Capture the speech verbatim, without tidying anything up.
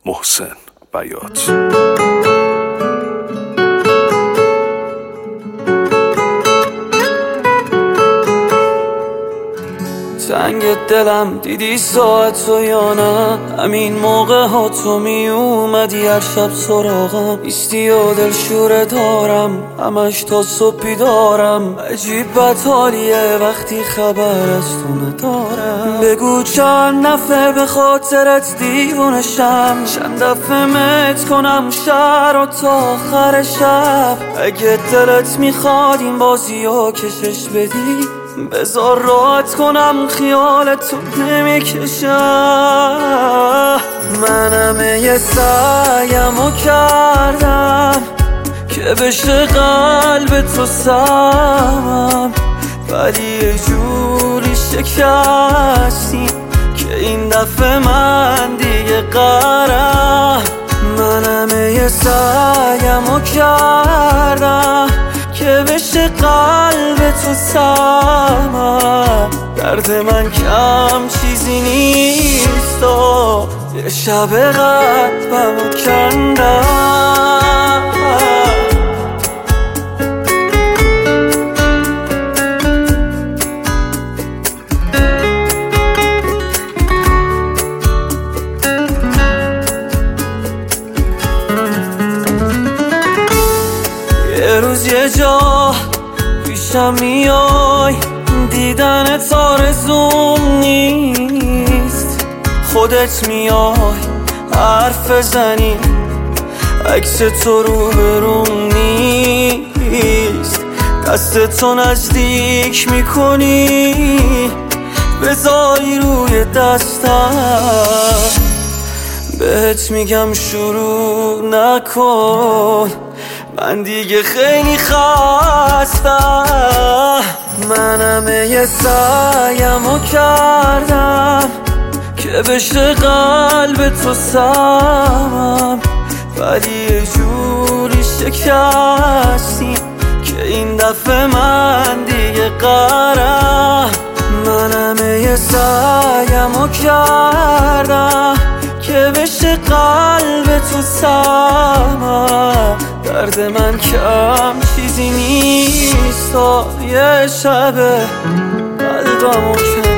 محسن بیات. تنگ دلم دیدی ساعت و یا نه؟ همین موقع ها تو می اومدی هر شب سراغم، ایستی و دلشوره دارم همش تا صبح بیدارم. عجیب بدحالیه وقتی خبر از تو ندارم. بگو چند نفع به خاطرت دیوونشم، چند دفعه مت کنم شهر و تا آخر شب. اگه دلت میخواد این بازی ها کشش بدی، بذار راحت کنم خیال تو نمیکشم. من همه یه سعیمو کردم که بشه قلب تو سمم، ولی یه جوری شکستی که این دفعه من دیگه قرم. من همه یه سعیمو کردم که بشه قلب تو سمم، درد من کم چیزی نیست و یه شب قلبمو کندم. یه روز یه جا پیشم میای، دیدنت آرزوم نیست. خودت میای حرف بزنی، عکس تو رو بروم نیست. دستتو نزدیک میکنی بذاری روی دستم، بهت میگم شروع نکن من دیگه خیلی خستم. من همه یه سعیمو کردم که بشه قلب تو سمم، ولی یه جوری شکستی که این دفعه من دیگه قرم. من همه یه سعیمو کردم که بشه قلب تو سمم، درد من کم چیزی نیست تا یه شب قلبمو کردم.